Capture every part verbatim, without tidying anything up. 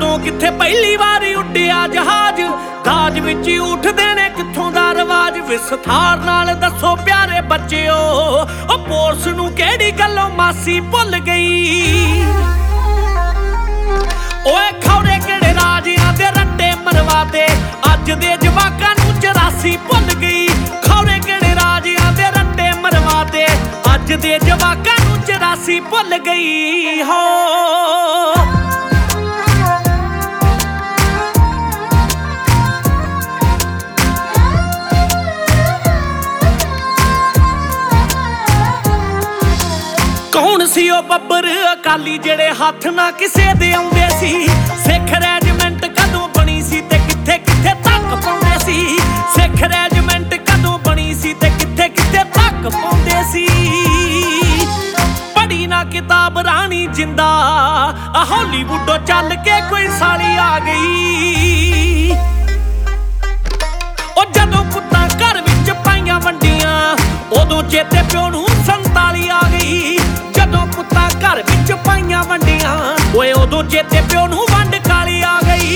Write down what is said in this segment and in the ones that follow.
कदों किथे पहली वारी उड्डिया जहाज, दाज विच उठदे ने कित्थों दा रवाज। विस्तार नाल दसो प्यारे बच्चिओ, ओ पोरस नूं किहड़ी गल्लों मासी भुल गई। ओए खौरे किहड़े राजियां दे रट्टे मरवाते, अज दे जवाकां नूं चौरासी भुल गई। खौरे किहड़े राजियां दे रट्टे मरवाते, अज दे जवाकां नूं चौरासी भुल गई हो। कौन सी ओ बब्बर अकाली जेड़े हथ ना किसे दे आउंदे सी। सिख रैजीमेंट कदों बनी सी ते किथे किथे तक पाउंदे सी। सिख रैजीमेंट कदों बनी सी ते किथे किथे तक पाउंदे सी। पढ़ी ना किताब रानी जिंदा, हॉलीवुडों चल के कोई साली आ गई। ओ जदों पुत्तां घर विच पाइयां वंडियां, उदों चेते प्यो नूं संताली आ गई। जदों पुत्तां घर विच पाइयां वंडियां, ओए उदों चेते प्यो नूं वंड काली आ गई।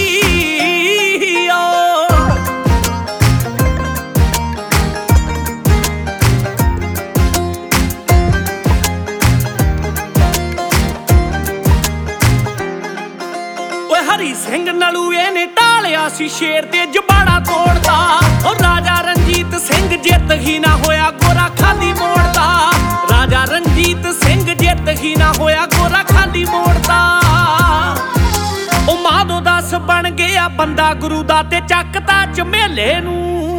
हरी सिंह नलूए ने टालिया सी शेर ते जबाड़ा तोड़दा। और राजा रणजीत सिंह जित ही ना होया गोरा खाली मोड़दा। राजा रणजीत सिंह जित ही ना होया गोरा खाली मोड़दा। ओ माधो दास बन गया बंदा गुरु दा ते चकता झमेले नूं।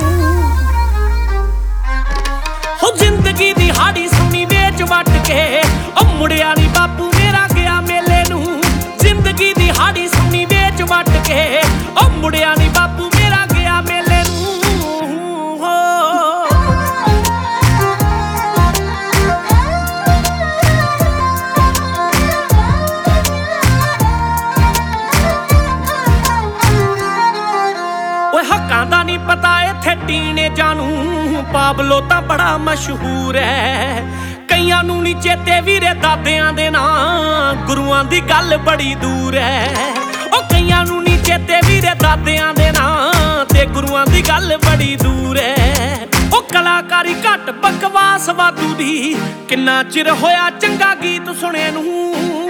हो जिंदगी दी हाड़ी सुनी वेच वट के, ओ मुड़िया नी बापू मेरा गया मेले नूं। जिंदगी दी हाड़ी सुनी वेच वट के, ओ मुड़िया नी बापू मेरा गया मेले नूं हो। ओए हक्कां दा नी पता इत्थे टीने जानू, पाबलो तां बड़ा मशहूर है। कईयां नूं नी चेते वीरे दादियां दे नां, गुरुआं दी गल बड़ी दूर है। ओ कईयां नूं नी चेते वीरे दादियां दे नां, ते गुरुआं दी गल बड़ी दूर है। ओ कलाकारी घट बकवास वाधू दी, किन्ना चिर होया चंगा गीत सुने नूं।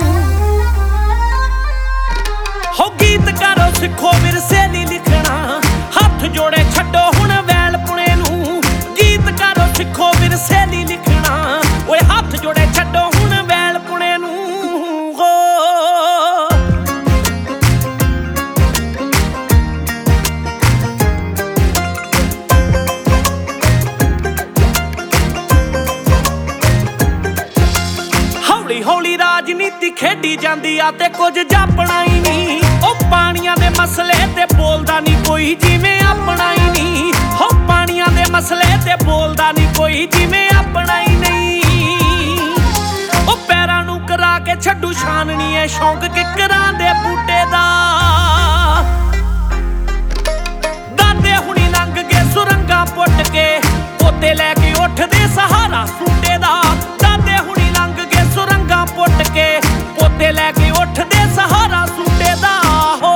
हो गीत करो सिखो विरसे दी लिखना, हथ जोड़े छड्डो हुण वैल पुणे नूं। गीत करो सिखो विरसे दी लिखना, ओए हथ जोड़े छड्डो हुण वैल पुणे नूं हो। हौली हौली राजनीति खेडी जांदी आ ते कुछ जापना ही नहीं। ओ पानियां दे मसले ते बोलदा नहीं कोई जिवें अपना ही नहीं। हो पानियां दे मसले ते बोलदा नहीं कोई जिवें अपना ही नहीं। ओ पैरां नूं करा के छड्डू छाननी है शौक किकरां दे बूटे दा। दादे हुणी लंघ गए सुरंगां पुट के, पोते लैके उठदे सहारा सूटे दा। दादे हुणी लंघ गए सुरंगां पुट के, पोते लैके उठदे सहारा सूटे दा हो।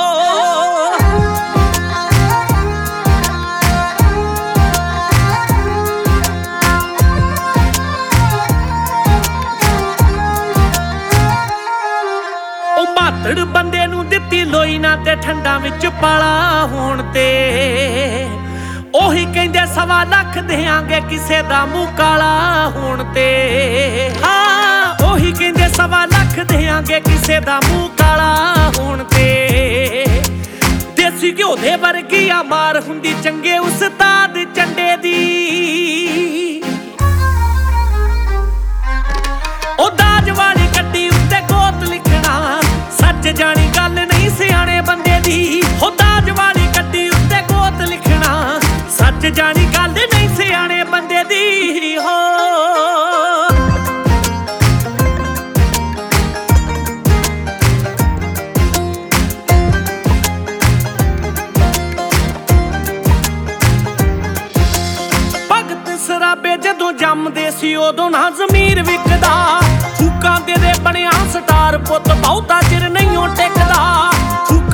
मातड़ बंदे नूं दित्ती लोई ना ते ठंडा विच पाला होण ते, ओही कहंदे सवा लख देंगे किसे दा मूंह काला होण ते। हाँ ओही कहंदे सवा लख देंगे किसे दा मूंह काला होण ते। देसी घ्यो दे वर्गी आ मार हुंदी चंगे उस्ताद चंडे दी। ओ दाज वाली गड्डी उत्ते गोत लिखना, सच जानी गल नहीं सियाणे बंदे दी। हो दाज वाली गड्डी उत्ते गोत लिखना, सच जानी गल नहीं सियाणे बंदे दी हो। भगत सराबे जदों जमदे सी उदों ना ज़मीर विकदा। फूकां दे दे बनिया स्टार पुत बहुता चिर नहीं टेकदा।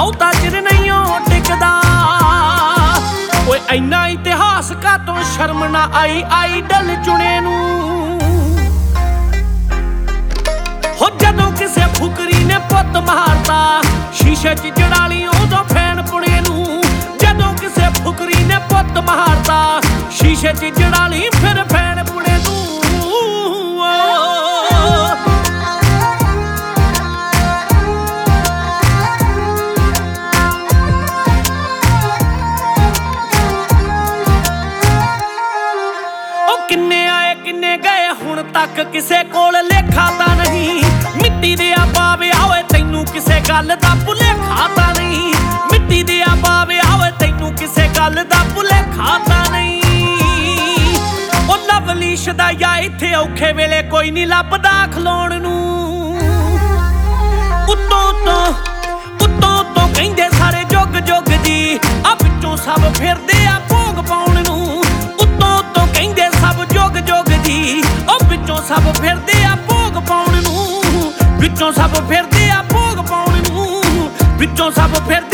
ਬਹੁਤਾ ਚਿਰ ਨਹੀਂ ਉਹ ਟਿਕਦਾ। ਓਏ ਇੰਨਾ ਇਤਿਹਾਸ ਕਾਤੋਂ ਸ਼ਰਮ ਨਾ ਆਈ ਆਈਡਲ ਚੁਣੇ ਨੂੰ। ਹੋ ਜਦੋਂ ਕਿਸੇ ਫੁਕਰੀ ਨੇ ਪੁੱਤ ਮਾਰਤਾ ਸ਼ੀਸ਼ੇ 'ਚ ਜੜਾਲੀ ਉਦੋਂ ਫੈਨ ਪੁਣੇ ਨੂੰ। ਜਦੋਂ ਕਿਸੇ ਫੁਕਰੀ ਨੇ ਪੁੱਤ ਮਾਰਤਾ ਸ਼ੀਸ਼ੇ 'ਚ ਜੜਾਲੀ ਫਿਰ ਫੈਨ ਪੁਣੇ ਨੂੰ। ਉਹ ਕਿੰਨੇ ਆਏ ਕਿੰਨੇ ਗਏ ਹੁਣ ਤੱਕ ਕਿਸੇ ਕੋਲ ਲੇਖਾ ਤਾਂ ਨਹੀਂ। ਮਿੱਟੀ ਦੇ ਆ ਪਾਵੇ ਓਏ ਤੈਨੂੰ ਕਿਸੇ ਗੱਲ ਦਾ ਭੁਲੇਖਾ ਤਾਂ ਨਹੀਂ। ਮਿੱਟੀ ਦੇ ਆ ਪਾਵੇ ਓਏ ਤੈਨੂੰ ਕਿਸੇ ਗੱਲ ਦਾ ਭੁਲੇਖਾ ਤਾਂ ਨਹੀਂ। ਉਹ ਲਵਲੀ ਸ਼ਦਾਇਆ ਇੱਥੇ ਔਖੇ ਵੇਲੇ ਕੋਈ ਨਹੀਂ ਲੱਭਦਾ ਖਲੋਣ ਨੂੰ। ਉੱਤੋਂ ਤੋਂ ਉੱਤੋਂ ਤੋਂ ਕਹਿੰਦੇ ਸਾਰੇ ਜੁਗ ਜੁਗ ਜੀ ਆ ਵਿੱਚੋਂ ਸਭ ਫਿਰਦੇ ਆ ਭੋਗ ਪਾਉਣ ਨੂੰ। ਉੱਤੋਂ ਤੋਂ ਕਹਿੰਦੇ ਸਭ ਜੁਗ ਜੁਗ ਜੀ ਉਹ ਵਿੱਚੋਂ ਸਭ ਫਿਰਦੇ ਆ ਭੋਗ ਪਾਉਣ ਨੂੰ। ਵਿੱਚੋਂ ਸਭ ਫਿਰਦੇ ਆ ਭੋਗ ਪਾਉਣ ਨੂੰ। ਵਿੱਚੋਂ ਸਭ ਫਿਰ